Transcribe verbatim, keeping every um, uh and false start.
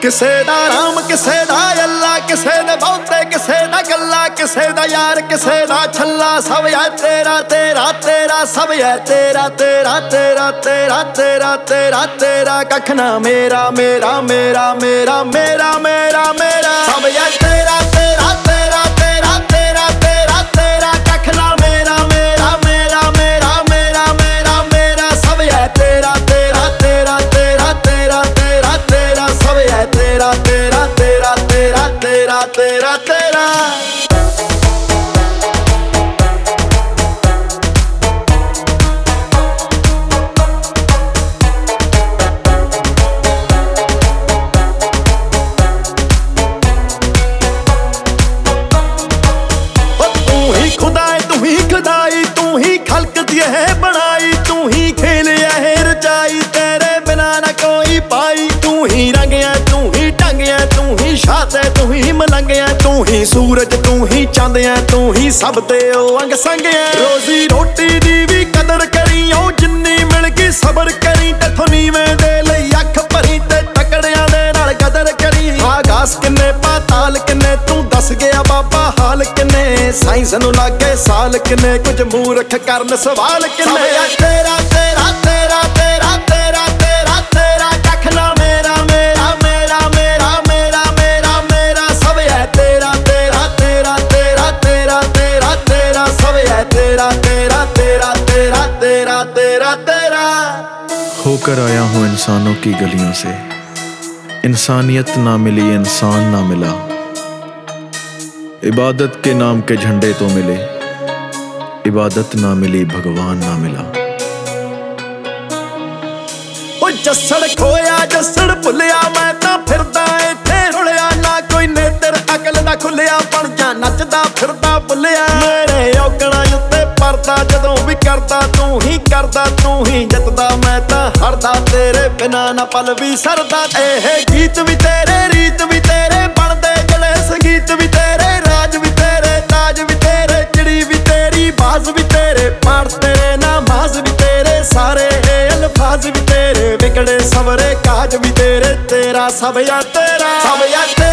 ਕਿਸੇ ਦਾ ਰਾਮ ਕਿਸੇ ਦਾ ਅੱਲਾ, ਕਿਸੇ ਦੇ ਬਹੁਤੇ ਕਿਸੇ ਦਾ ਗੱਲਾ, ਕਿਸੇ ਦਾ ਯਾਰ ਕਿਸੇ ਦਾ ਛੱਲਾ। ਸਭ ਹੈ ਤੇਰਾ ਤੇਰਾ ਤੇਰਾ, ਸਭ ਹੈ ਤੇਰਾ ਤੇਰਾ ਤੇਰਾ ਤੇਰਾ ਤੇਰਾ ਤੇਰਾ ਤੇਰਾ। ਕੱਖ ਨਾ ਮੇਰਾ ਮੇਰਾ ਮੇਰਾ ਮੇਰਾ ਮੇਰਾ ਮੇਰਾ ਮੇਰਾ। ਸਭ ਹੈ ਤੇਰਾ ਤੇਰਾ ਤੇਰਾ ਤੇਰਾ ਤੇਰਾ ਤੇਰਾ ਤੇਰਾ। ਕੱਖ ਨਾ ਮੇਰਾ ਮੇਰਾ ਮੇਰਾ ਮੇਰਾ ਮੇਰਾ ਮੇਰਾ ਮੇਰਾ। ਸਭ ਹੈ ਤੇਰਾ ਤੇਰਾ ਤੇਰਾ ਤੇਰਾ ਤੇਰਾ ਤੇਰਾ ਤੇਰਾ। ਸਭ ਹੈ ਤੇਰਾ ਤੇਰਾ ਤੇਰਾ ਤੇਰਾ ਤੇਰਾ ਤੇਰਾ ਤੇਰਾ। तू ही खलक दिए है बनाई, तू ही खेलिया है रचाई, तेरे बिना ना कोई पाई। तू ही रंगया तू ही ढंगया, तू ही शात है तू ही मलंगया, तू ही सूरज तू ही चंद है, तू ही सब ते ओ अंग संग है। रोजी रोटी दी भी कदर करी ओ जिन्नी मिल गई सबर करी, तैथों नीवें दे लई अख भरी ते तकड़ियां दे नाल कदर करी। आकाश किन्ने पाताल किन्ने तू दस गया बाबा हाल किन्ने, साइंस नूं लागे साल किन्ने, कुछ मूर्ख करन सवाल किन्ने। तेरा तेरा तेरा तेरा तेरा तेरा तेरा। कख ना मेरा मेरा मेरा मेरा मेरा मेरा मेरा। सब है तेरा तेरा तेरा तेरा तेरा तेरा तेरा। सब है तेरा तेरा तेरा तेरा तेरा तेरा तेरा। होकर आया हूँ इंसानों की गलियों से, इंसानियत ना मिली इंसान ना मिला, इबादत के नाम के झंडे तो मिले, इबादत ना मिली भगवान ना मिला। ओ जस्सड़ खोया जस्सड़ भुलिया, मैं तां फिरदा इत्थे रुलिया, ना कोई नेतर अकल दा खुलिया, बन जा नचदा फिरदा भुलिया। मेरे औगणा उत्ते परदा जदों भी करदा तू ही करदा, तू ही जितदा मैं तां हरदा, तेरे बिना ना पल भी सरदा। एह गीत भी तेरे रीत भी तेरे, बनदे जले संगीत भी तेरे, राज भी तेरे ताज भी तेरे, चिड़ी भी तेरी बाज भी तेरे, पाठ तेरे नमाज भी तेरे, सारे अल्फाज भी तेरे, बिगड़े सवरे काज भी तेरे। तेरा सब या तेरा सब या तेरा।